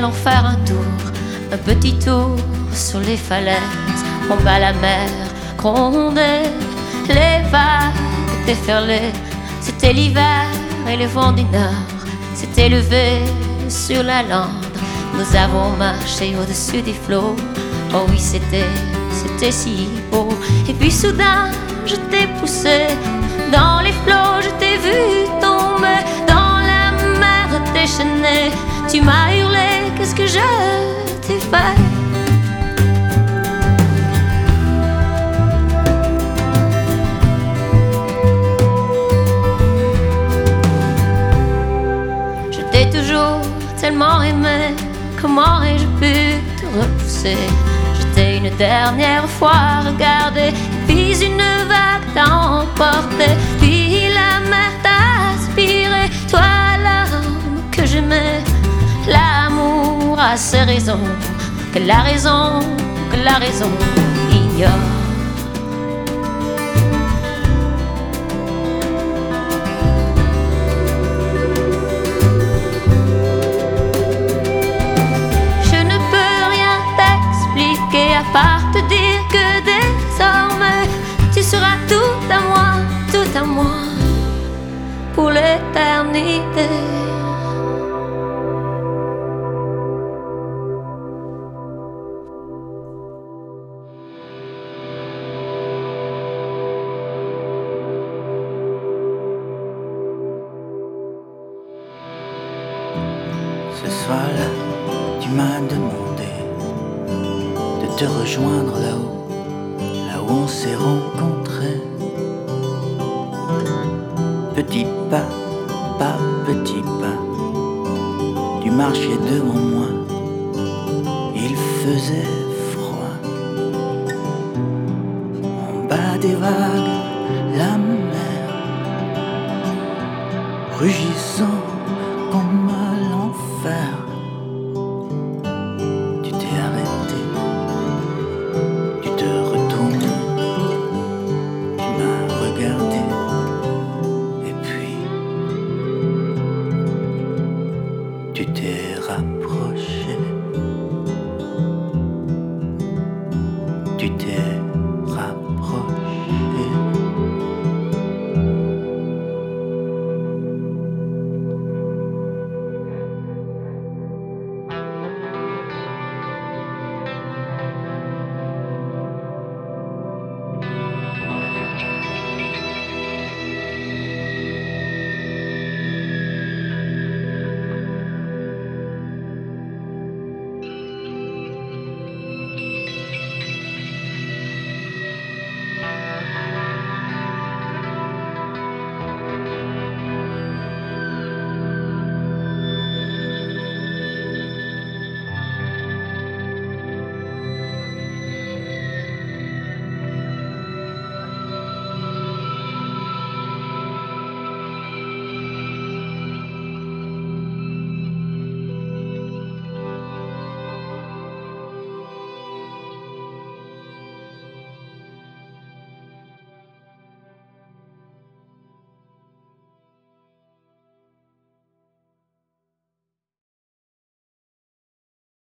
allons faire un tour, un petit tour sur les falaises. En bas la mer grondait, les vagues déferlaient. C'était l'hiver et le vent du nord s'était levé sur la lande. Nous avons marché au-dessus des flots. Oh oui, c'était si beau. Et puis soudain, je t'ai poussé dans les flots, je t'ai vu tomber dans la mer déchaînée. Tu m'as hurlé, qu'est-ce que je t'ai fait? Je t'ai toujours tellement aimé, comment ai-je pu te repousser? Je t'ai une dernière fois regardé, puis une vague t'a emporté, puis la mer t'a aspiré. Toi, l'homme que j'aimais, l'amour a ses raisons, que la raison ignore. À part te dire que désormais tu seras tout à moi pour l'éternité. Ce soir-là, tu m'as demandé de te rejoindre là où on s'est rencontrés. Petit pas, pas petit pas, tu marchais devant moi, il faisait froid. En bas des vagues, la mer, rugissant